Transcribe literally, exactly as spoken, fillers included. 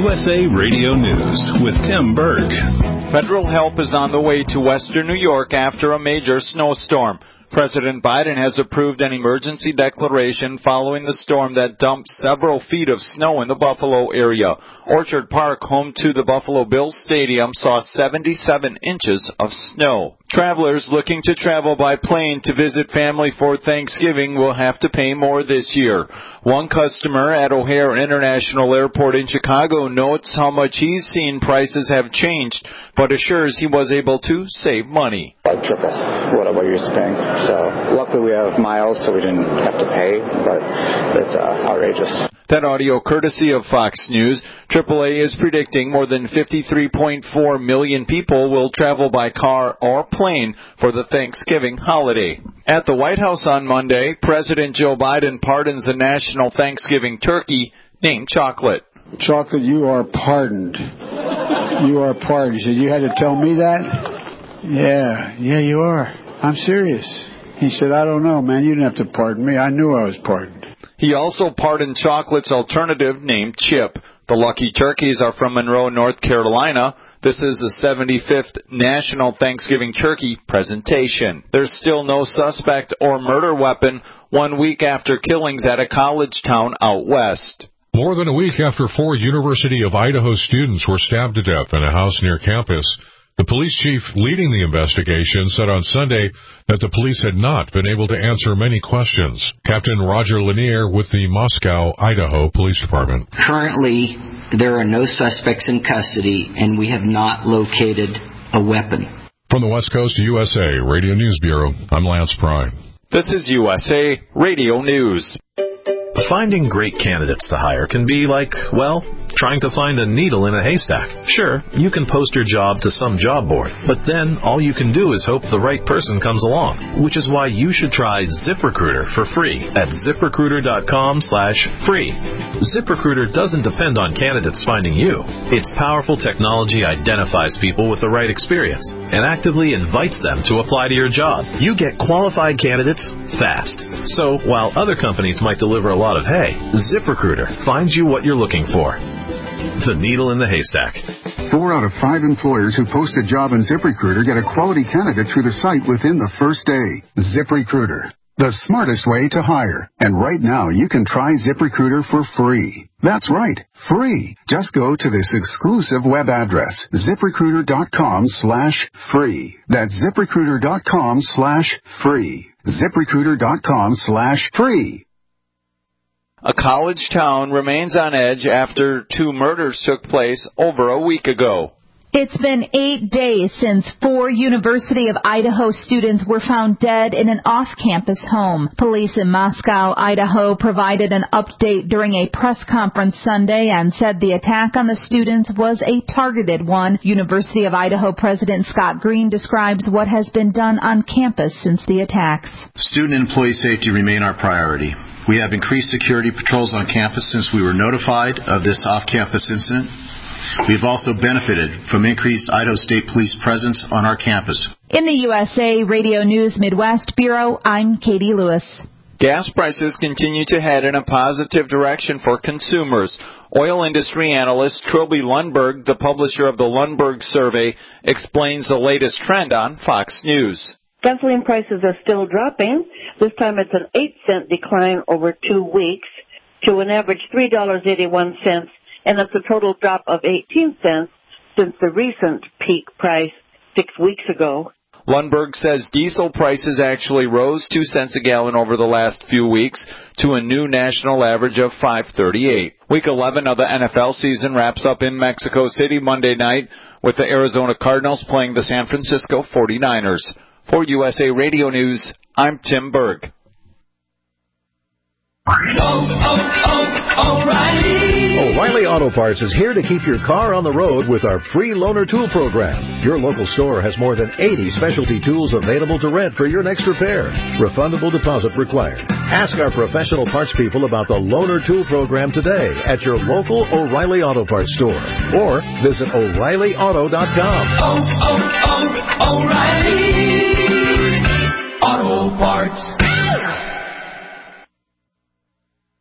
U S A Radio News with Tim Berg. Federal help is on the way to western New York after a major snowstorm. President Biden has approved an emergency declaration following the storm that dumped several feet of snow in the Buffalo area. Orchard Park, home to the Buffalo Bills Stadium, saw seventy-seven inches of snow. Travelers looking to travel by plane to visit family for Thanksgiving will have to pay more this year. One customer at O'Hare International Airport in Chicago notes how much he's seen prices have changed, but assures he was able to save money. Like triple what I was used to paying. So luckily we have miles, so we didn't have to pay, but it's uh, outrageous. That audio courtesy of Fox News. triple A is predicting more than fifty-three point four million people will travel by car or plane for the Thanksgiving holiday. At the White House on Monday, President Joe Biden pardons a national Thanksgiving turkey named Chocolate. Chocolate, you are pardoned. You are pardoned. He said, you had to tell me that? Yeah, yeah, you are. I'm serious. He said, I don't know, man. You didn't have to pardon me. I knew I was pardoned. He also pardoned Chocolate's alternative named Chip. The lucky turkeys are from Monroe, North Carolina. This is the seventy-fifth National Thanksgiving Turkey presentation. There's still no suspect or murder weapon one week after killings at a college town out west. More than a week after four University of Idaho students were stabbed to death in a house near campus, the police chief leading the investigation said on Sunday that the police had not been able to answer many questions. Captain Roger Lanier with the Moscow, Idaho Police Department. Currently, there are no suspects in custody, and we have not located a weapon. From the West Coast U S A Radio News Bureau, I'm Lance Pry. This is U S A Radio News. Finding great candidates to hire can be like, well, trying to find a needle in a haystack. Sure, you can post your job to some job board, but then all you can do is hope the right person comes along, which is why you should try ZipRecruiter for free at ZipRecruiter.com slash free. ZipRecruiter doesn't depend on candidates finding you. Its powerful technology identifies people with the right experience and actively invites them to apply to your job. You get qualified candidates fast. So while other companies might deliver a lot of hay, ZipRecruiter finds you what you're looking for. The needle in the haystack. Four out of five employers who post a job in ZipRecruiter get a quality candidate through the site within the first day. ZipRecruiter, the smartest way to hire. And right now, you can try ZipRecruiter for free. That's right, free. Just go to this exclusive web address, ZipRecruiter.com slash free. That's ZipRecruiter.com slash free. ZipRecruiter.com slash free. A college town remains on edge after two murders took place over a week ago. It's been eight days since four University of Idaho students were found dead in an off-campus home. Police in Moscow, Idaho, provided an update during a press conference Sunday and said the attack on the students was a targeted one. University of Idaho President Scott Green describes what has been done on campus since the attacks. Student and employee safety remain our priority. We have increased security patrols on campus since we were notified of this off-campus incident. We have also benefited from increased Idaho State Police presence on our campus. In the U S A Radio News Midwest Bureau, I'm Katie Lewis. Gas prices continue to head in a positive direction for consumers. Oil industry analyst Trilby Lundberg, the publisher of the Lundberg Survey, explains the latest trend on Fox News. Gasoline prices are still dropping. This time it's an eight cent decline over two weeks to an average three dollars and eighty-one cents, and that's a total drop of eighteen cents since the recent peak price six weeks ago. Lundberg says diesel prices actually rose two cents a gallon over the last few weeks to a new national average of five thirty-eight. Week eleven of the N F L season wraps up in Mexico City Monday night with the Arizona Cardinals playing the San Francisco forty-niners. For U S A Radio News, I'm Tim Berg. Oh, oh, oh, O'Reilly. O'Reilly Auto Parts is here to keep your car on the road with our free loaner tool program. Your local store has more than eighty specialty tools available to rent for your next repair. Refundable deposit required. Ask our professional parts people about the loaner tool program today at your local O'Reilly Auto Parts store or visit O'Reilly Auto dot com. Oh, oh, oh, O'Reilly Auto Parts.